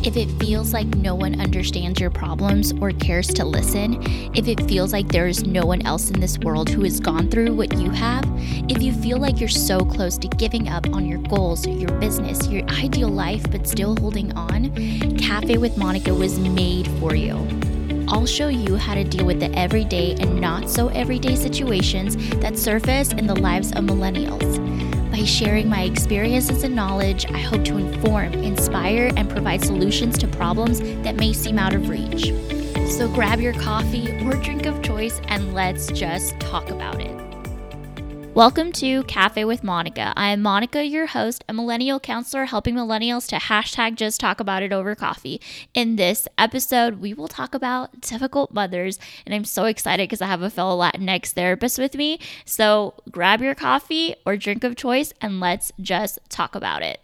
If it feels like no one understands your problems or cares to listen, if it feels like there is no one else in this world who has gone through what you have, if you feel like you're so close to giving up on your goals, your business, your ideal life, but still holding on, Cafe with Monica was made for you. I'll show you how to deal with the everyday and not so everyday situations that surface in the lives of millennials. By sharing my experiences and knowledge, I hope to inform, inspire, and provide solutions to problems that may seem out of reach. So grab your coffee or drink of choice and let's just talk about it. Welcome to Cafe with Monica. I am Monica, your host, a millennial counselor helping millennials to # just talk about it over coffee. In this episode, we will talk about difficult mothers, and I'm so excited because I have a fellow Latinx therapist with me. So grab your coffee or drink of choice and let's just talk about it.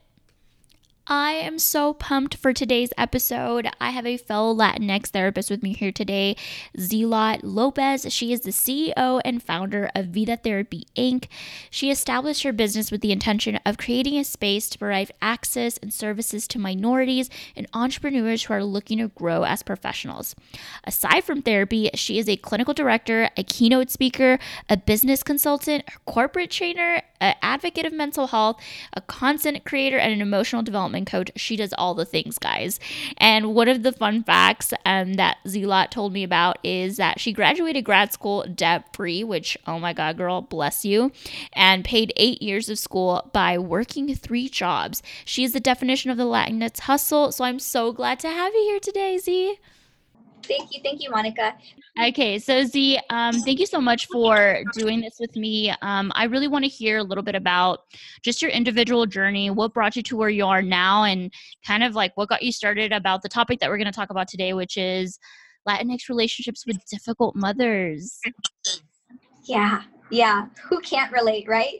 I am so pumped for today's episode. I have a fellow Latinx therapist with me here today, Zilot Lopez. She is the CEO and founder of Vida Therapy, Inc. She established her business with the intention of creating a space to provide access and services to minorities and entrepreneurs who are looking to grow as professionals. Aside from therapy, she is a clinical director, a keynote speaker, a business consultant, a corporate trainer, an advocate of mental health, a content creator, and an emotional development coach. She does all the things, guys. And one of the fun facts that Zilot told me about is that she graduated grad school debt-free, which, oh my God, girl, bless you, and paid 8 years of school by working 3 jobs. She is the definition of the Latinx hustle. So I'm so glad to have you here today, Z. Thank you, Monica. Okay, so Z, thank you so much for doing this with me. I really want to hear a little bit about just your individual journey, what brought you to where you are now, and kind of like what got you started about the topic that we're going to talk about today, which is Latinx relationships with difficult mothers. Yeah. Who can't relate, right?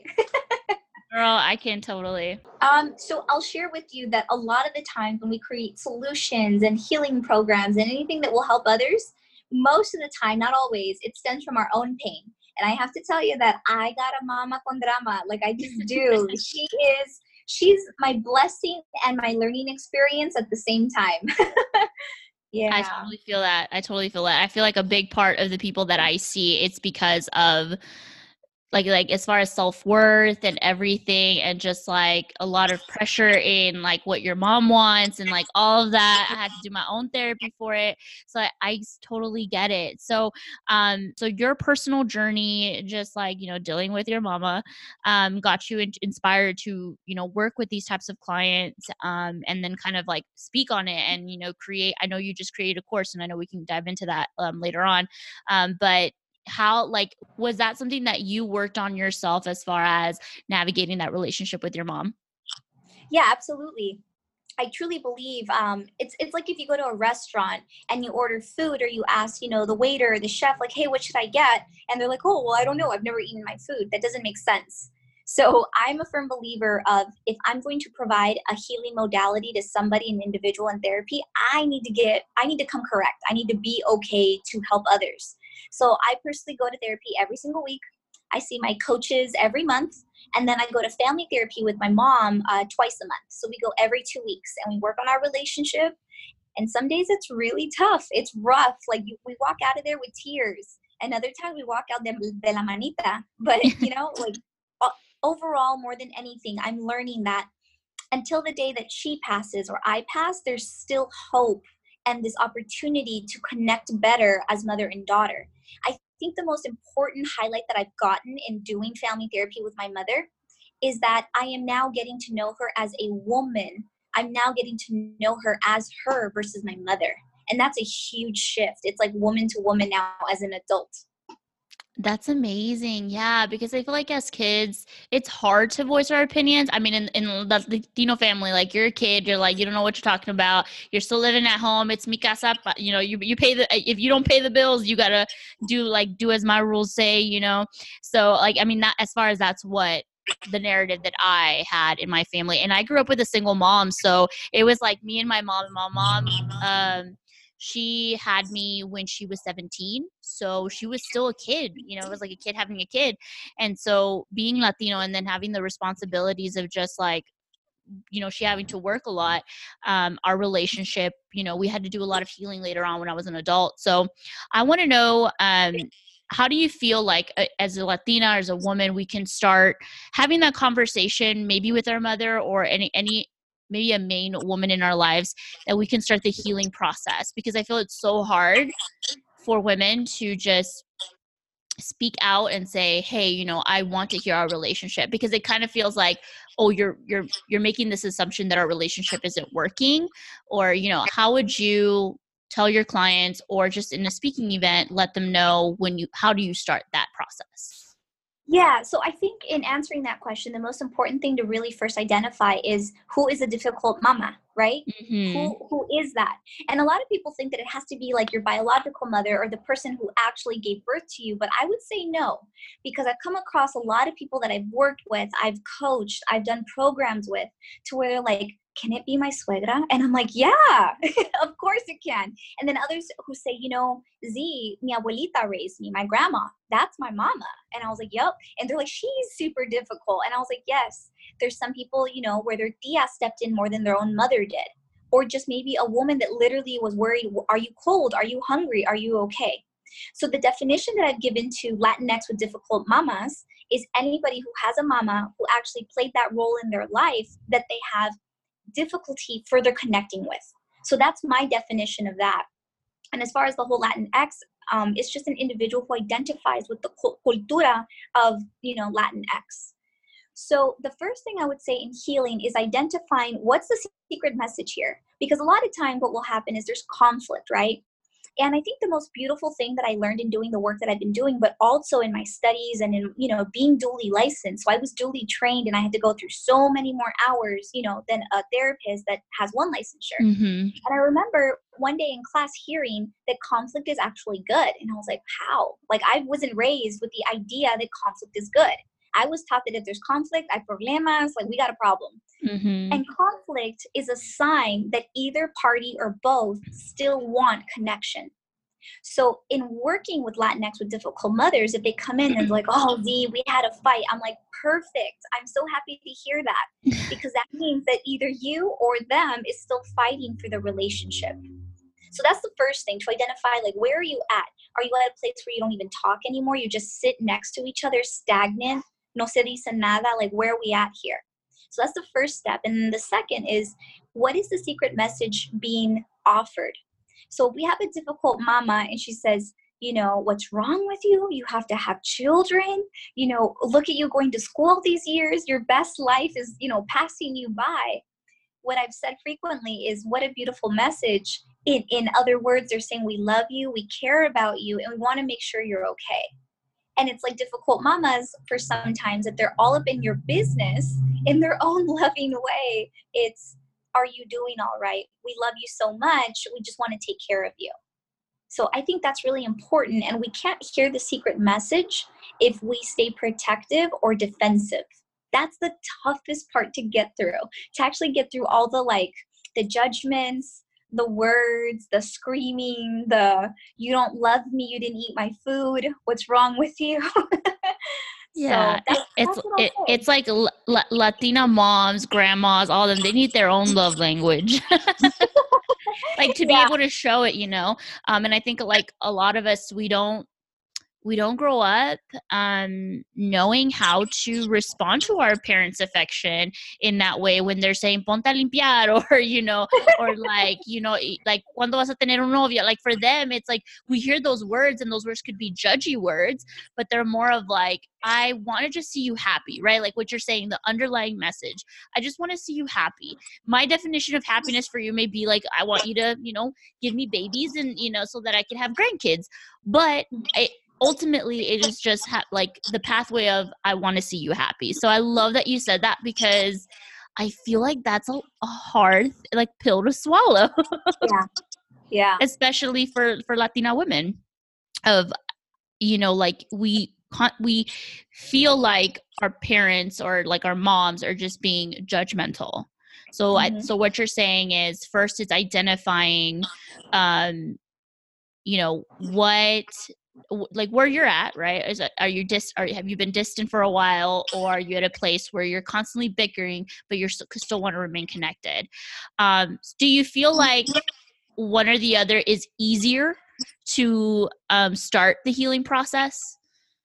Girl, I can totally. So I'll share with you that a lot of the time when we create solutions and healing programs and anything that will help others, most of the time, not always, it stems from our own pain. And I have to tell you that I got a mama con drama, like I just do. She's my blessing and my learning experience at the same time. Yeah. I totally feel that. I feel like a big part of the people that I see, it's because of like as far as self-worth and everything, and just like a lot of pressure in like what your mom wants and like all of that. I had to do my own therapy for it. So I totally get it. So so your personal journey, just like, dealing with your mama, got you inspired to, work with these types of clients, and then kind of like speak on it and, create. I know you just created a course, and I know we can dive into that later on. But how, like, was that something that you worked on yourself as far as navigating that relationship with your mom? Yeah, absolutely. I truly believe it's like if you go to a restaurant and you order food, or you ask, the waiter or the chef, like, hey, what should I get? And they're like, oh, well, I don't know. I've never eaten my food. That doesn't make sense. So I'm a firm believer of, if I'm going to provide a healing modality to somebody, an individual in therapy, I need to come correct. I need to be okay to help others. So I personally go to therapy every single week. I see my coaches every month. And then I go to family therapy with my mom twice a month. So we go every 2 weeks and we work on our relationship. And some days it's really tough. It's rough. Like we walk out of there with tears. Another time we walk out de la manita. But, like overall, more than anything, I'm learning that until the day that she passes or I pass, there's still hope and this opportunity to connect better as mother and daughter. I think the most important highlight that I've gotten in doing family therapy with my mother is that I am now getting to know her as a woman. I'm now getting to know her as her versus my mother. And that's a huge shift. It's like woman to woman now as an adult. That's amazing. Yeah, because I feel like as kids, it's hard to voice our opinions. I mean, in the Latino family, like, you're a kid, you're like, you don't know what you're talking about. You're still living at home. It's mi casa, but you pay if you don't pay the bills, you gotta do as my rules say. So like, I mean, that, as far as that's what the narrative that I had in my family. And I grew up with a single mom, so it was like me and my mom. And my mom, she had me when she was 17. So she was still a kid, it was like a kid having a kid. And so being Latino and then having the responsibilities of just like she having to work a lot, our relationship, we had to do a lot of healing later on when I was an adult. So I want to know, how do you feel like as a Latina, as a woman, we can start having that conversation maybe with our mother or any maybe a main woman in our lives, that we can start the healing process? Because I feel it's so hard for women to just speak out and say, hey, I want to hear our relationship, because it kind of feels like, oh, you're making this assumption that our relationship isn't working. Or, how would you tell your clients, or just in a speaking event, let them know how do you start that process? Yeah, so I think in answering that question, the most important thing to really first identify is who is a difficult mama, right? Mm-hmm. Who is that? And a lot of people think that it has to be like your biological mother or the person who actually gave birth to you, but I would say no, because I've come across a lot of people that I've worked with, I've coached, I've done programs with, to where they're like, can it be my suegra? And I'm like, yeah, of course it can. And then others who say, Z, mi abuelita raised me, my grandma, that's my mama. And I was like, yep. And they're like, she's super difficult. And I was like, yes, there's some people, where their tia stepped in more than their own mother did. Or just maybe a woman that literally was worried, are you cold? Are you hungry? Are you okay? So the definition that I've given to Latinx with difficult mamas is anybody who has a mama who actually played that role in their life that they have difficulty further connecting with. So that's my definition of that. And as far as the whole Latinx, it's just an individual who identifies with the cultura of, Latinx. So the first thing I would say in healing is identifying what's the secret message here. Because a lot of time what will happen is there's conflict, right? And I think the most beautiful thing that I learned in doing the work that I've been doing, but also in my studies and in, being duly licensed. So I was duly trained and I had to go through so many more hours, than a therapist that has one licensure. Mm-hmm. And I remember one day in class hearing that conflict is actually good. And I was like, how? Like, I wasn't raised with the idea that conflict is good. I was taught that if there's conflict, hay problemas, like we got a problem. Mm-hmm. And conflict is a sign that either party or both still want connection. So in working with Latinx with difficult mothers, if they come in and they're like, oh, Z, we had a fight, I'm like, perfect. I'm so happy to hear that, because that means that either you or them is still fighting for the relationship. So that's the first thing, to identify, like, where are you at? Are you at a place where you don't even talk anymore? You just sit next to each other, stagnant, no se dice nada, like, where are we at here? So that's the first step. And then the second is, what is the secret message being offered? So we have a difficult mama and she says, what's wrong with you? You have to have children. Look at you going to school these years. Your best life is, passing you by. What I've said frequently is, what a beautiful message. In other words, they're saying, we love you, we care about you, and we want to make sure you're okay. And it's like difficult mamas for sometimes that they're all up in your business in their own loving way. It's, are you doing all right? We love you so much. We just want to take care of you. So I think that's really important. And we can't hear the secret message if we stay protective or defensive. That's the toughest part to get through, to actually get through all the judgments, the words, the screaming, the you don't love me, you didn't eat my food, what's wrong with you? Yeah, so it's like Latina moms, grandmas, all of them, they need their own love language. Like to be able to show it, and I think like a lot of us, we don't grow up knowing how to respond to our parents' affection in that way when they're saying ponte a limpiar, or like cuando vas a tener un novio. Like for them, it's like we hear those words and those words could be judgy words, but they're more of like, I want to just see you happy, right? Like what you're saying, the underlying message. I just want to see you happy. My definition of happiness for you may be like, I want you to, give me babies and, so that I can have grandkids. But ultimately, it is just like the pathway of, I want to see you happy. So I love that you said that, because I feel like that's a hard pill to swallow. Yeah. Especially for Latina women, of, like we feel like our parents or like our moms are just being judgmental. So so what you're saying is, first it's identifying, what like where you're at, right? Are you have you been distant for a while, or are you at a place where you're constantly bickering, but you're still want to remain connected? Do you feel like one or the other is easier to start the healing process?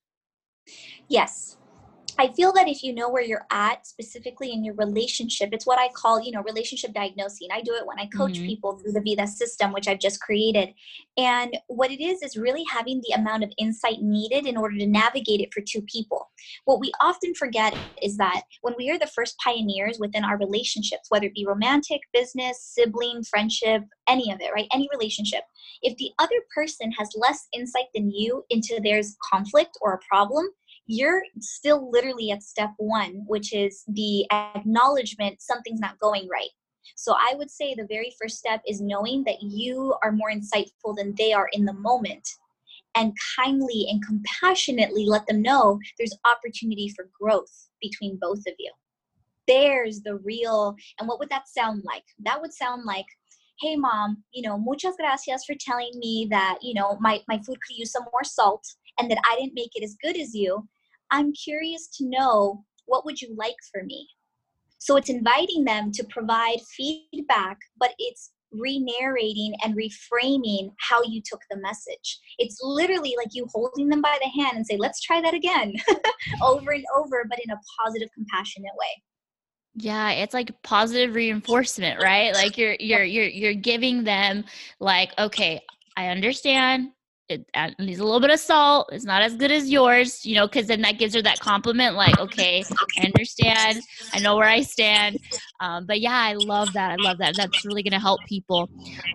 Yes. I feel that if you know where you're at specifically in your relationship, it's what I call, relationship diagnosing. I do it when I coach Mm-hmm. people through the Vida system, which I've just created. And what it is really having the amount of insight needed in order to navigate it for two people. What we often forget is that when we are the first pioneers within our relationships, whether it be romantic, business, sibling, friendship, any of it, right? Any relationship, if the other person has less insight than you into there's conflict or a problem, you're still literally at step one, which is the acknowledgement something's not going right. So I would say the very first step is knowing that you are more insightful than they are in the moment, and kindly and compassionately let them know there's opportunity for growth between both of you. There's the real, and what would that sound like? That would sound like, hey mom, muchas gracias for telling me that, my food could use some more salt and that I didn't make it as good as you. I'm curious to know, what would you like for me? So it's inviting them to provide feedback, but it's re-narrating and reframing how you took the message. It's literally like you holding them by the hand and say, let's try that again over and over, but in a positive, compassionate way. Yeah, it's like positive reinforcement, right? Like you're giving them like, okay, I understand. It needs a little bit of salt. It's not as good as yours, because then that gives her that compliment. Like, okay, I understand. I know where I stand. But yeah, I love that. I love that. That's really going to help people.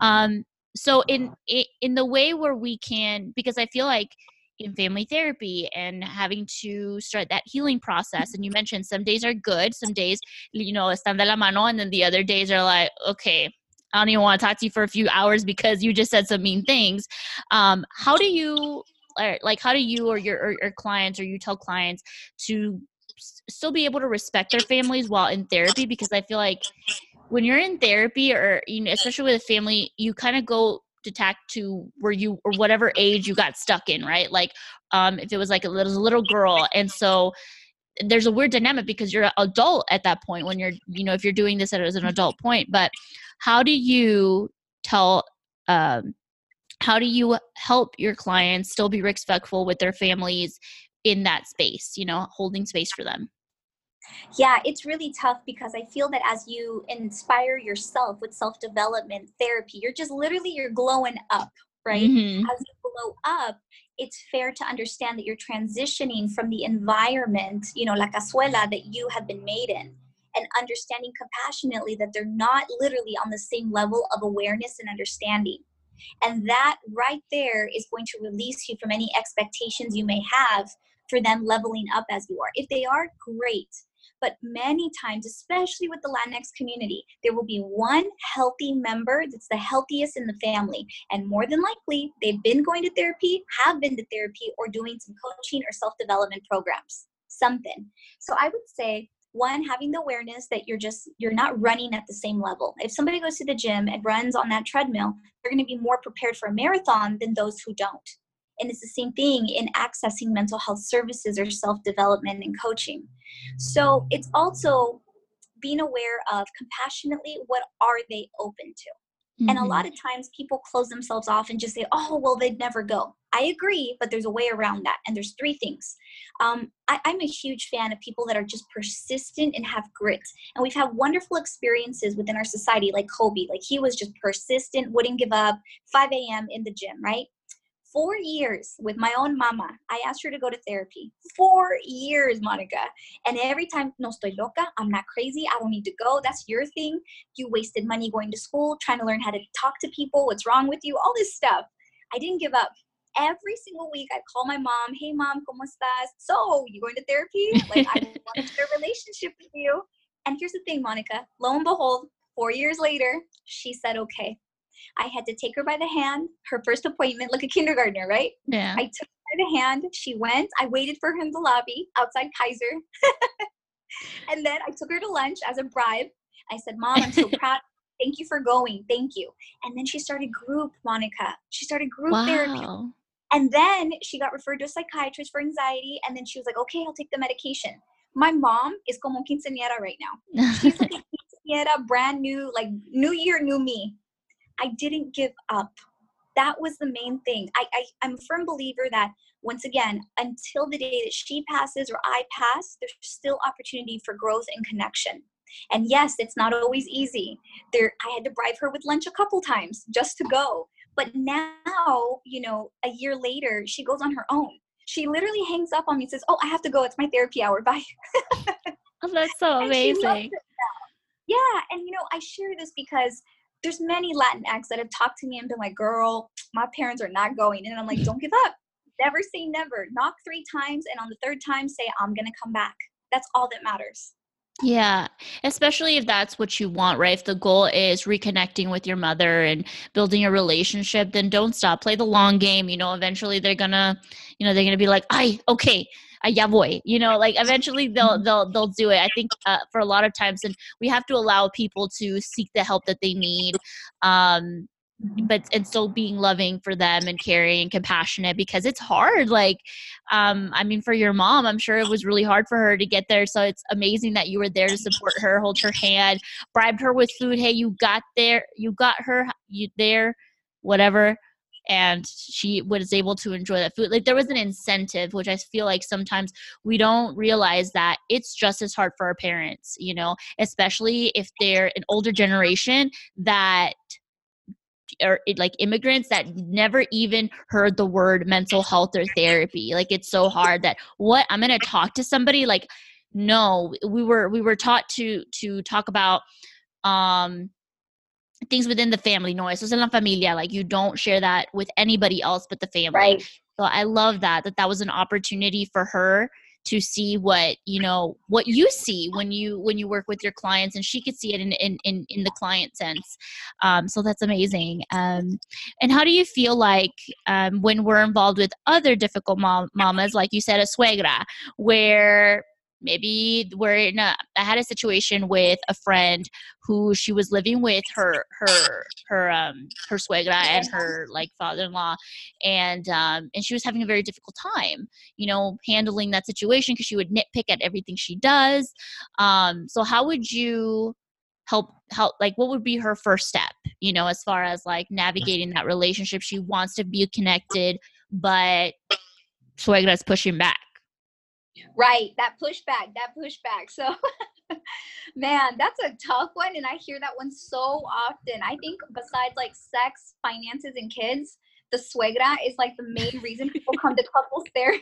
So in the way where we can, because I feel like in family therapy and having to start that healing process, and you mentioned some days are good, some days están de la mano, and then the other days are like, okay, I don't even want to talk to you for a few hours because you just said some mean things. How do you or your clients, or you tell clients to still be able to respect their families while in therapy? Because I feel like when you're in therapy, or especially with a family, you kind of go detach to where you, or whatever age you got stuck in, right? Like if it was like a little girl, and so there's a weird dynamic because you're an adult at that point when you're, if you're doing this as an adult point. But how do you tell, how do you help your clients still be respectful with their families in that space, holding space for them? Yeah, it's really tough because I feel that as you inspire yourself with self-development therapy, you're glowing up, right? Mm-hmm. As you glow up, it's fair to understand that you're transitioning from the environment, la cazuela that you have been made in, and understanding compassionately that they're not literally on the same level of awareness and understanding. And that right there is going to release you from any expectations you may have for them leveling up as you are. If they are, great. But many times, especially with the Latinx community, there will be one healthy member that's the healthiest in the family. And more than likely, they've been going to therapy, have been to therapy, or doing some coaching or self-development programs, something. So I would say, one, having the awareness that you're not running at the same level. If somebody goes to the gym and runs on that treadmill, they're going to be more prepared for a marathon than those who don't. And it's the same thing in accessing mental health services or self-development and coaching. So it's also being aware of compassionately, what are they open to? And a Mm-hmm. lot of times people close themselves off and just say, oh, well, they'd never go. I agree, but there's a way around that. And there's three things. I'm a huge fan of people that are just persistent and have grit. And we've had wonderful experiences within our society, like Kobe. Like, he was just persistent, wouldn't give up, 5 a.m. in the gym, right? 4 years with my own mama. I asked her to go to therapy. 4 years, Monica. And every time, no estoy loca, I'm not crazy, I don't need to go. That's your thing. You wasted money going to school, trying to learn how to talk to people. What's wrong with you? All this stuff. I didn't give up. Every single week, I'd call my mom. Hey, mom, ¿cómo estás? So, you going to therapy? Like, I want to start a relationship with you. And here's the thing, Monica. Lo and behold, 4 years later, she said, okay. I had to take her by the hand, her first appointment, like a kindergartner, right? Yeah. I took her by the hand. She went. I waited for her in the lobby outside Kaiser. And then I took her to lunch as a bribe. I said, Mom, I'm so proud. Thank you for going. Thank you. And then she started group, Monica. She started group therapy. Wow. And then she got referred to a psychiatrist for anxiety. And then she was like, okay, I'll take the medication. My mom is como quinceañera right now. She's like a quinceañera, brand new, like new year, new me. I didn't give up. That was the main thing. I'm a firm believer that, once again, until the day that she passes or I pass, there's still opportunity for growth and connection. And yes, it's not always easy. I had to bribe her with lunch a couple times just to go. But now, you know, a year later, she goes on her own. She literally hangs up on me and says, oh, I have to go. It's my therapy hour. Bye. Oh, that's so amazing. Yeah. And, you know, I share this because there's many Latinx that have talked to me and been like, girl, my parents are not going. And I'm like, don't give up. Never say never. Knock 3 times. And on the 3rd time, say, I'm going to come back. That's all that matters. Yeah, especially if that's what you want, right? If the goal is reconnecting with your mother and building a relationship, then don't stop. Play the long game. You know, eventually they're gonna be like, "Ay, okay, ya voy." You know, like eventually they'll do it. I think for a lot of times, and we have to allow people to seek the help that they need. But and still being loving for them and caring and compassionate, because it's hard. Like, I mean, for your mom, I'm sure it was really hard for her to get there. So it's amazing that you were there to support her, hold her hand, bribed her with food. Hey, you got her there, whatever. And she was able to enjoy that food. Like, there was an incentive, which I feel like sometimes we don't realize that it's just as hard for our parents, you know, especially if they're an older generation that or like immigrants that never even heard the word mental health or therapy. Like, it's so hard that I'm going to talk to somebody. Like, no, we were taught to talk about things within the family. No, eso es en la familia. Like, you don't share that with anybody else but the family. Right. So I love that was an opportunity for her to see what you see when you work with your clients, and she could see it in the client sense. So that's amazing. And how do you feel like when we're involved with other difficult mamas, like you said, a suegra, where maybe I had a situation with a friend who she was living with her suegra and her like father-in-law, and she was having a very difficult time, you know, handling that situation, because she would nitpick at everything she does. So how would you help, like, what would be her first step, you know, as far as like navigating that relationship? She wants to be connected, but suegra is pushing back. Right. That pushback. So, man, that's a tough one. And I hear that one so often. I think besides like sex, finances, and kids, the suegra is like the main reason people come to couples therapy.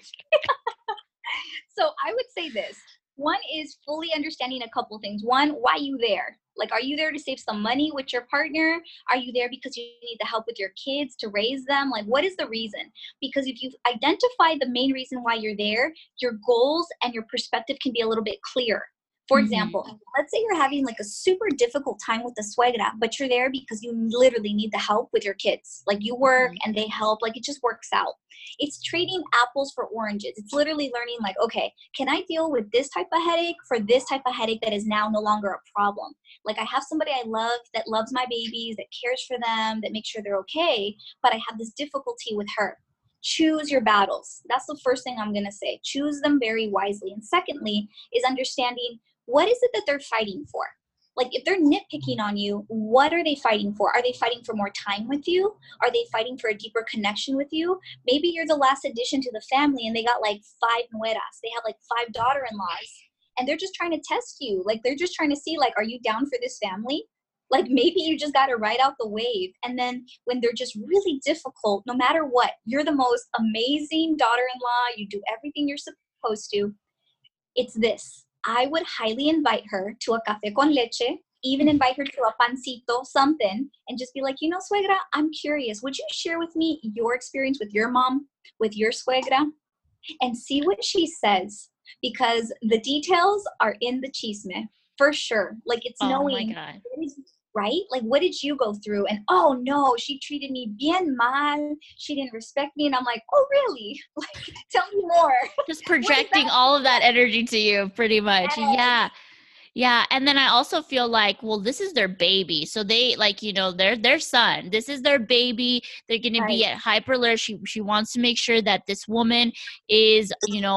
So I would say this. One is fully understanding a couple things. One, why are you there? Like, are you there to save some money with your partner? Are you there because you need the help with your kids to raise them? Like, what is the reason? Because if you've identified the main reason why you're there, your goals and your perspective can be a little bit clearer. For example, let's say you're having like a super difficult time with the suegra, but you're there because you literally need the help with your kids. Like, you work and they help, like it just works out. It's trading apples for oranges. It's literally learning like, okay, can I deal with this type of headache for this type of headache that is now no longer a problem? Like, I have somebody I love that loves my babies, that cares for them, that makes sure they're okay, but I have this difficulty with her. Choose your battles. That's the first thing I'm going to say. Choose them very wisely. And secondly is understanding, what is it that they're fighting for? Like, if they're nitpicking on you, what are they fighting for? Are they fighting for more time with you? Are they fighting for a deeper connection with you? Maybe you're the last addition to the family and they got like 5 nueras. They have like 5 daughter-in-laws and they're just trying to test you. Like, they're just trying to see, like, are you down for this family? Like, maybe you just got to ride out the wave. And then when they're just really difficult, no matter what, you're the most amazing daughter-in-law. You do everything you're supposed to. It's this. I would highly invite her to a café con leche, even invite her to a pancito, something, and just be like, you know, suegra, I'm curious. Would you share with me your experience with your mom, with your suegra, and see what she says? Because the details are in the chisme, for sure. Like, it's knowing, right? Like, what did you go through? And, oh, no, she treated me bien mal. She didn't respect me. And I'm like, oh, really? Like, tell me more. Just projecting all of that energy to you, pretty much. Yeah. Yeah, and then I also feel like, well, this is their baby. So they like, their son. This is their baby. They're going to be Right. at hyper alert. She wants to make sure that this woman is,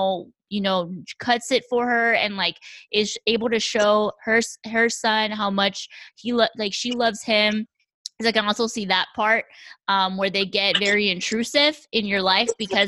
cuts it for her and like is able to show her son how much like she loves him. 'Cause I can also see that part where they get very intrusive in your life because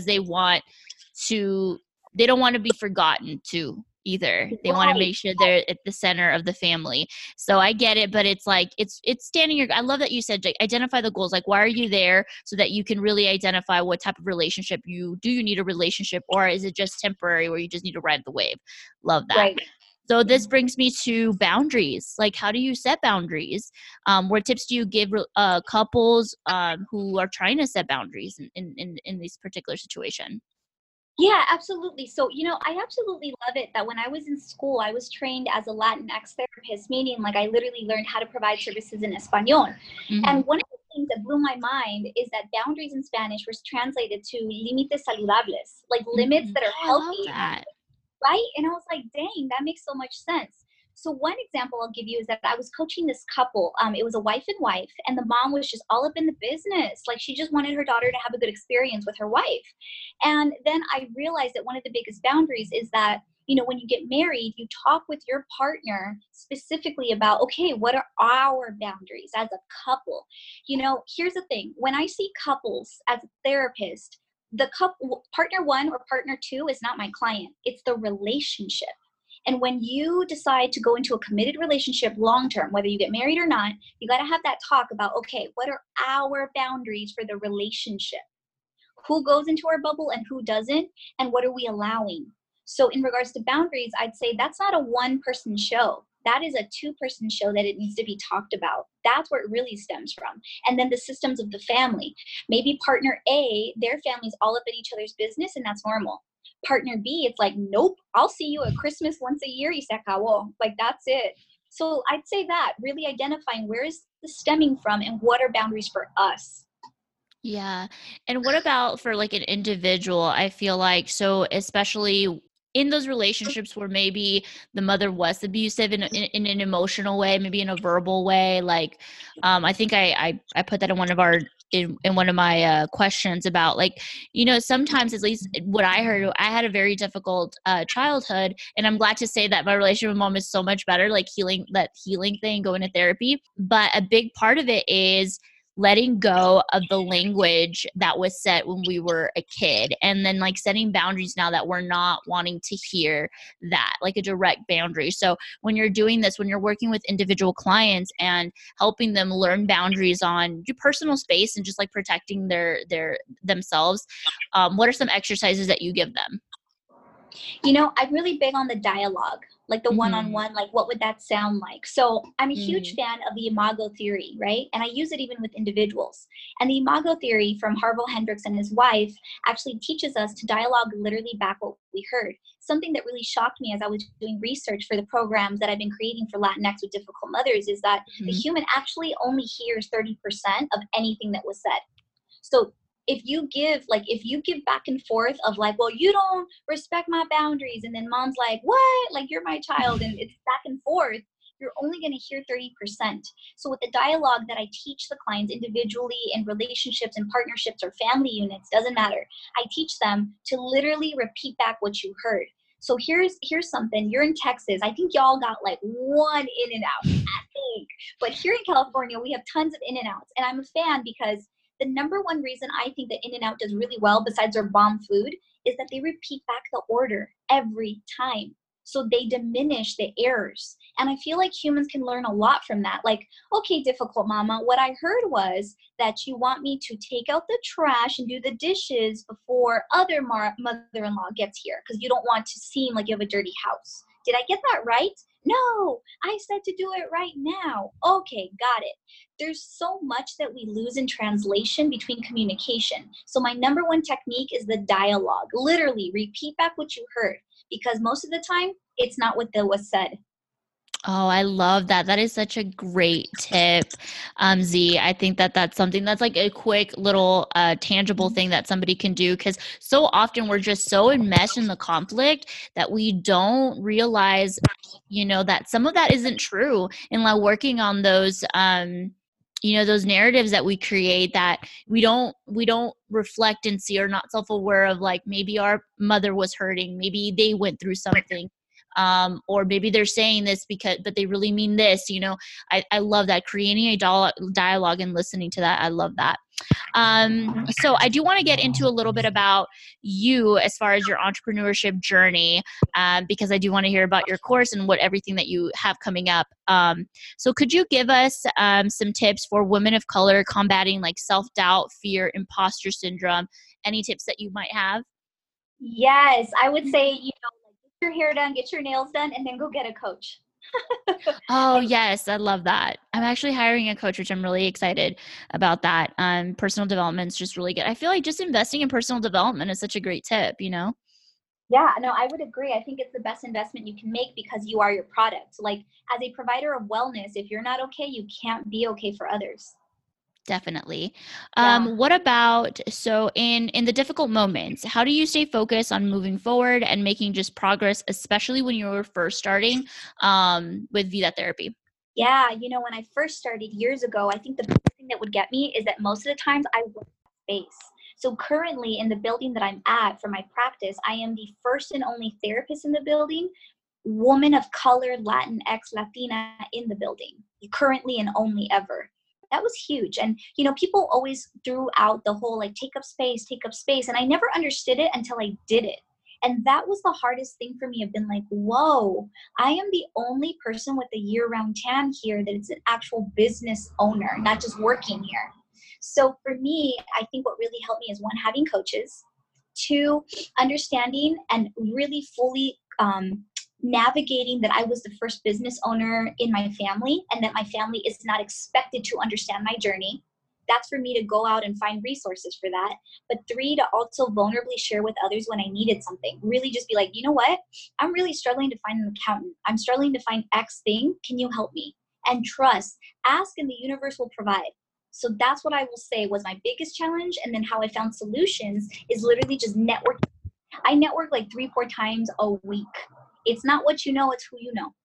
to they don't want to be forgotten too either. They want to Right. make sure they're at the center of the family. So I get it, but it's like it's standing your I love that you said like, identify the goals. Like why are you there so that you can really identify what type of relationship you need a relationship, or is it just temporary where you just need to ride the wave? Love that. Right. So this brings me to boundaries. Like, how do you set boundaries? What tips do you give couples who are trying to set boundaries in this particular situation? Yeah, absolutely. So, I absolutely love it that when I was in school, I was trained as a Latinx therapist, meaning like I literally learned how to provide services in Espanol. Mm-hmm. And one of the things that blew my mind is that boundaries in Spanish was translated to límites saludables, like limits Mm-hmm. that are Oh, I love healthy. that. Right? And I was like, dang, that makes so much sense. So one example I'll give you is that I was coaching this couple. It was a wife and wife, and the mom was just all up in the business. Like she just wanted her daughter to have a good experience with her wife. And then I realized that one of the biggest boundaries is that, when you get married, you talk with your partner specifically about, okay, what are our boundaries as a couple? Here's the thing. When I see couples as a therapist, the couple partner one or partner two is not my client. It's the relationship. And when you decide to go into a committed relationship long term, whether you get married or not, you got to have that talk about, okay, what are our boundaries for the relationship? Who goes into our bubble and who doesn't? And what are we allowing? So, in regards to boundaries, I'd say that's not a one person show. That is a two-person show that it needs to be talked about. That's where it really stems from. And then the systems of the family. Maybe partner A, their family's all up in each other's business, and that's normal. Partner B, it's like, nope, I'll see you at Christmas once a year, y se acabó. Like, that's it. So I'd say that really identifying where is this stemming from and what are boundaries for us. Yeah. And what about for like an individual? I feel like so especially in those relationships where maybe the mother was abusive in an emotional way, maybe in a verbal way. Like I think I put that in one of our in one of my questions about like, sometimes at least what I heard, I had a very difficult childhood, and I'm glad to say that my relationship with mom is so much better, like that healing thing, going to therapy. But a big part of it is letting go of the language that was set when we were a kid, and then like setting boundaries now that we're not wanting to hear that, like a direct boundary. So when you're doing this, when you're working with individual clients and helping them learn boundaries on your personal space and just like protecting their themselves, what are some exercises that you give them? I'm really big on the dialogue, like the Mm-hmm. one-on-one, like what would that sound like? So I'm a huge Mm-hmm. fan of the imago theory, right? And I use it even with individuals. And the imago theory from Harville Hendrix and his wife actually teaches us to dialogue literally back what we heard. Something that really shocked me as I was doing research for the programs that I've been creating for Latinx with difficult mothers is that the Mm-hmm. human actually only hears 30% of anything that was said. So if you give back and forth of like, well, you don't respect my boundaries, and then mom's like, what, like you're my child, and it's back and forth, you're only going to hear 30%. So with the dialogue that I teach the clients individually in relationships and partnerships or family units, doesn't matter, I teach them to literally repeat back what you heard. So here's something. You're in Texas, I think y'all got like one in and out, I think, but here in California we have tons of in and outs, and I'm a fan because the number one reason I think that In-N-Out does really well, besides their bomb food, is that they repeat back the order every time. So they diminish the errors. And I feel like humans can learn a lot from that. Like, okay, difficult mama, what I heard was that you want me to take out the trash and do the dishes before other mother-in-law gets here because you don't want to seem like you have a dirty house. Did I get that right? No, I said to do it right now. Okay, got it. There's so much that we lose in translation between communication. So my number one technique is the dialogue. Literally repeat back what you heard, because most of the time it's not what was said. Oh, I love that. That is such a great tip, Z. I think that that's something that's like a quick little tangible thing that somebody can do, because so often we're just so enmeshed in the conflict that we don't realize, that some of that isn't true. And like working on those, those narratives that we create that we don't reflect and see, or not self-aware of, like maybe our mother was hurting, maybe they went through something, or maybe they're saying this but they really mean this. I love that, creating a dialogue and listening to that. I love that. So I do want to get into a little bit about you as far as your entrepreneurship journey, because I do want to hear about your course and what everything that you have coming up. So could you give us some tips for women of color combating like self-doubt, fear, imposter syndrome? Any tips that you might have? Yes, I would say, like, get your hair done, get your nails done, and then go get a coach. Oh, yes. I love that. I'm actually hiring a coach, which I'm really excited about that. Personal development is just really good. I feel like just investing in personal development is such a great tip. Yeah, no, I would agree. I think it's the best investment you can make because you are your product. So, like, as a provider of wellness, if you're not okay, you can't be okay for others. Definitely. Yeah. What about, so in the difficult moments, how do you stay focused on moving forward and making just progress, especially when you were first starting with Vida Therapy? Yeah, when I first started years ago, I think the biggest thing that would get me is that most of the times I was space. So currently in the building that I'm at for my practice, I am the first and only therapist in the building, woman of color, Latinx, Latina in the building, currently and only ever. That was huge. And, people always threw out the whole like take up space, take up space. And I never understood it until I did it. And that was the hardest thing for me. I've been like, whoa, I am the only person with a year-round tan here that is an actual business owner, not just working here. So for me, I think what really helped me is one, having coaches, two, understanding and really fully navigating that I was the first business owner in my family and that my family is not expected to understand my journey. That's for me to go out and find resources for that. But three, to also vulnerably share with others when I needed something. Really just be like, you know what? I'm really struggling to find an accountant. I'm struggling to find X thing. Can you help me? And trust, ask, and the universe will provide. So that's what I will say was my biggest challenge. And then how I found solutions is literally just network. I network like 3-4 times a week. It's not what you know, it's who you know.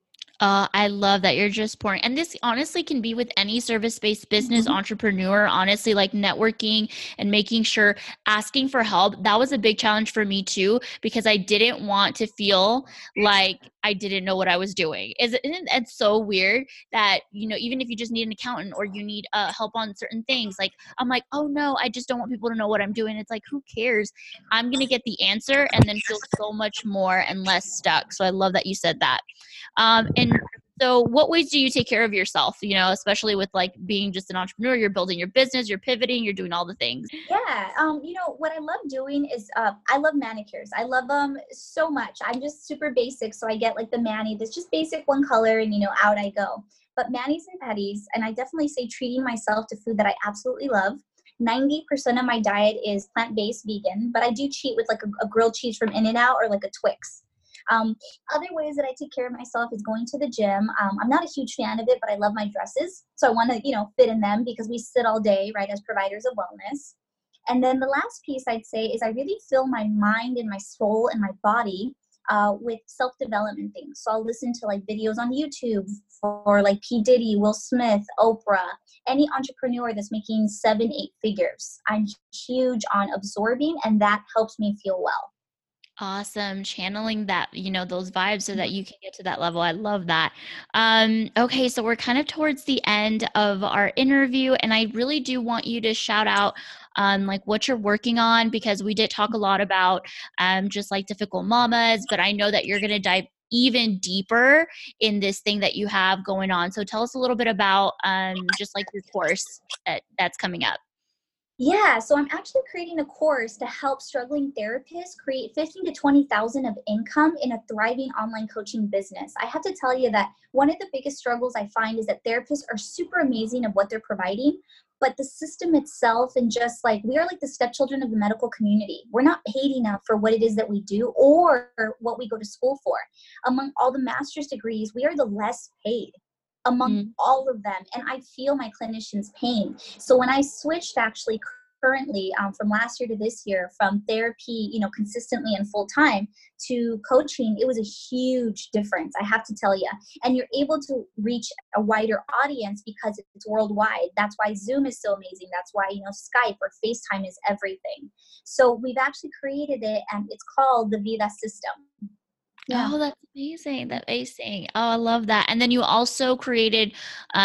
I love that you're just pouring. And this honestly can be with any service-based business entrepreneur, honestly, like networking and making sure, asking for help. That was a big challenge for me too, because I didn't want to feel like I didn't know what I was doing. Isn't it so weird that, even if you just need an accountant or you need help on certain things, like I'm like, oh no, I just don't want people to know what I'm doing. It's like, who cares? I'm going to get the answer and then feel so much more and less stuck. So I love that you said that. And so what ways do you take care of yourself, especially with like being just an entrepreneur, you're building your business, you're pivoting, you're doing all the things. Yeah. What I love doing is I love manicures. I love them so much. I'm just super basic. So I get like the mani that's just basic, one color, and out I go. But manis and pedis, and I definitely say treating myself to food that I absolutely love. 90% of my diet is plant-based vegan, but I do cheat with like a grilled cheese from In-N-Out or like a Twix. Other ways that I take care of myself is going to the gym. I'm not a huge fan of it, but I love my dresses. So I want to, fit in them because we sit all day, right, as providers of wellness. And then the last piece I'd say is I really fill my mind and my soul and my body with self-development things. So I'll listen to like videos on YouTube for like P. Diddy, Will Smith, Oprah, any entrepreneur that's making 7-8 figures. I'm huge on absorbing, and that helps me feel well. Awesome. Channeling that, those vibes so that you can get to that level. I love that. Okay. So we're kind of towards the end of our interview, and I really do want you to shout out like what you're working on, because we did talk a lot about just like difficult mamas, but I know that you're going to dive even deeper in this thing that you have going on. So tell us a little bit about just like your course that's coming up. Yeah, so I'm actually creating a course to help struggling therapists create 15 to 20,000 of income in a thriving online coaching business. I have to tell you that one of the biggest struggles I find is that therapists are super amazing at what they're providing, but the system itself, and just like, we are like the stepchildren of the medical community. We're not paid enough for what it is that we do or what we go to school for. Among all the master's degrees, we are the less paid among all of them. And I feel my clinicians' pain. So when I switched actually currently from last year to this year, from therapy, consistently and full time, to coaching, it was a huge difference, I have to tell you. And you're able to reach a wider audience because it's worldwide. That's why Zoom is so amazing. That's why, Skype or FaceTime is everything. So we've actually created it, and it's called the Vida System. Yeah. Oh, that's amazing. That's amazing. Oh, I love that. And then you also created,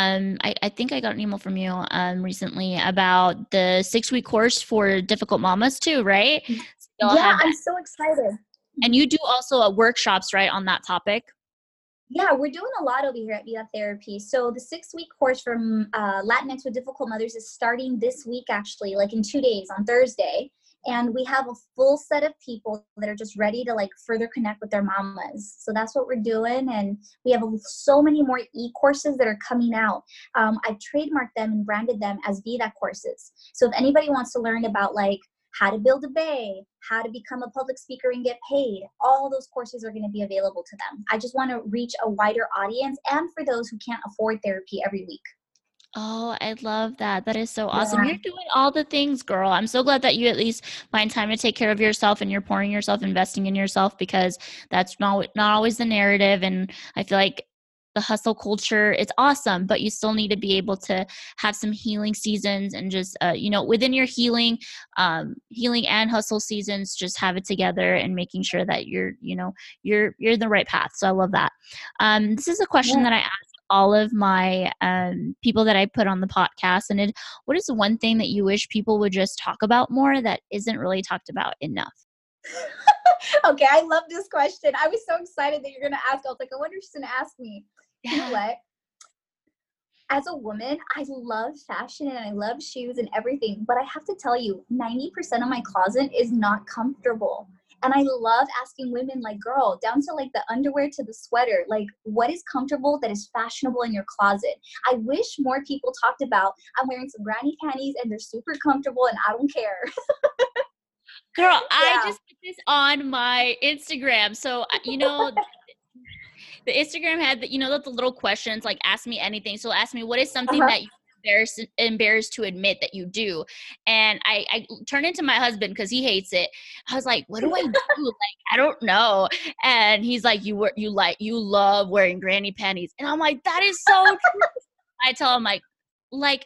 I think I got an email from you recently about the 6-week course for difficult mamas too, right? So yeah, I'm so excited. And you do also workshops, right, on that topic? Yeah, we're doing a lot over here at Vida Therapy. So the 6-week course from Latinx with Difficult Mothers is starting this week, actually, like in 2 days on Thursday. And we have a full set of people that are just ready to like further connect with their mamas. So that's what we're doing. And we have so many more e-courses that are coming out. I've trademarked them and branded them as Vida courses. So if anybody wants to learn about like how to build a bay, how to become a public speaker and get paid, all those courses are going to be available to them. I just want to reach a wider audience, and for those who can't afford therapy every week. Oh, I love that. That is so awesome. Yeah. You're doing all the things, girl. I'm so glad that you at least find time to take care of yourself, and you're pouring yourself, investing in yourself, because that's not always the narrative. And I feel like the hustle culture, it's awesome, but you still need to be able to have some healing seasons, and just, within your healing and hustle seasons, just have it together and making sure that you're in the right path. So I love that. This is a question that I ask all of my people that I put on the podcast, and what is one thing that you wish people would just talk about more that isn't really talked about enough? Okay, I love this question. I was so excited that you're going to ask. I was like, I wonder if she's going to ask me. Yeah. You know what? As a woman, I love fashion and I love shoes and everything, but I have to tell you, 90% of my closet is not comfortable. And I love asking women, like, girl, down to like the underwear to the sweater, like, what is comfortable that is fashionable in your closet? I wish more people talked about, I'm wearing some granny panties and they're super comfortable and I don't care. Girl, yeah. I just put this on my Instagram. So, the Instagram had the little questions, like ask me anything. So ask me, what is something that you embarrassed to admit that you do? And I turned into my husband because he hates it. I was like, what do I do? Like, I don't know. And he's like, you love wearing granny panties. And I'm like, that is so true. I tell him like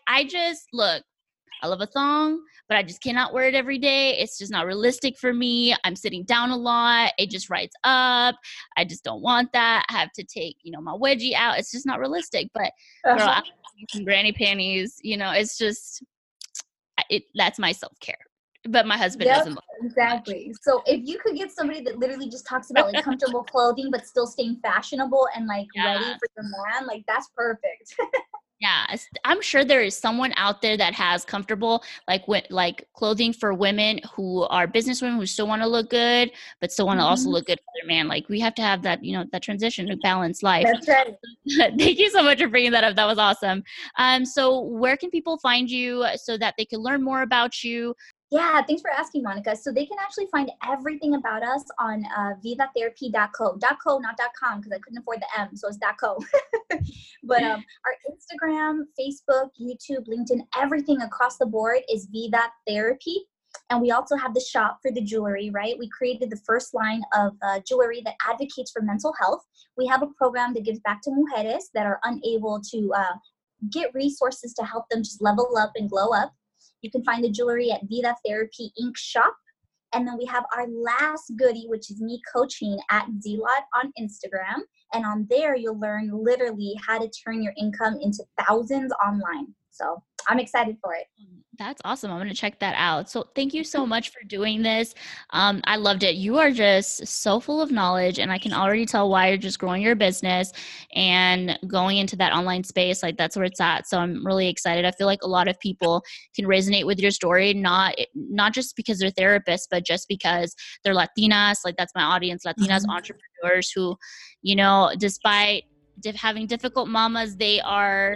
I love a thong, but I just cannot wear it every day. It's just not realistic for me. I'm sitting down a lot. It just rides up. I just don't want that. I have to take, my wedgie out. It's just not realistic. But girl, I'm some granny panties. It's just, that's my self-care. But my husband doesn't. Exactly. So if you could get somebody that literally just talks about like comfortable clothing, but still staying fashionable and like ready for your man, like that's perfect. Yeah, I'm sure there is someone out there that has comfortable like clothing for women who are businesswomen who still want to look good, but still want to also look good for their man. Like, we have to have that, that transition to balance life. That's right. Thank you so much for bringing that up. That was awesome. So where can people find you so that they can learn more about you? Yeah, thanks for asking, Monica. So they can actually find everything about us on vidatherapy.co. .co, not .com, because I couldn't afford the M, so it's .co. But our Instagram, Facebook, YouTube, LinkedIn, everything across the board is Vida Therapy. And we also have the shop for the jewelry, right? We created the first line of jewelry that advocates for mental health. We have a program that gives back to mujeres that are unable to get resources to help them just level up and glow up. You can find the jewelry at Vida Therapy Inc. shop. And then we have our last goodie, which is me coaching at Zlot on Instagram. And on there, you'll learn literally how to turn your income into thousands online. So I'm excited for it. That's awesome. I'm going to check that out. So thank you so much for doing this. I loved it. You are just so full of knowledge, and I can already tell why you're just growing your business and going into that online space. Like, that's where it's at. So I'm really excited. I feel like a lot of people can resonate with your story, not just because they're therapists, but just because they're Latinas. Like, that's my audience, Latinas entrepreneurs who, despite having difficult mamas, they are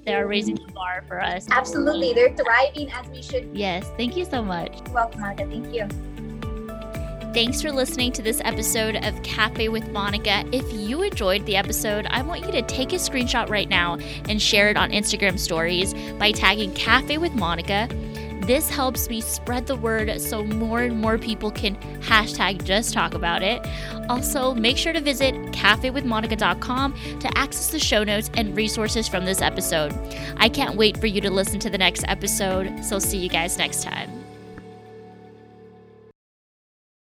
They are raising the bar for us. Absolutely. They're thriving as we should. Yes. Thank you so much. You're welcome, Monica. Thank you. Thanks for listening to this episode of Cafe with Monica. If you enjoyed the episode, I want you to take a screenshot right now and share it on Instagram stories by tagging Cafe with Monica. This helps me spread the word so more and more people can hashtag just talk about it. Also, make sure to visit cafewithmonica.com to access the show notes and resources from this episode. I can't wait for you to listen to the next episode, so see you guys next time.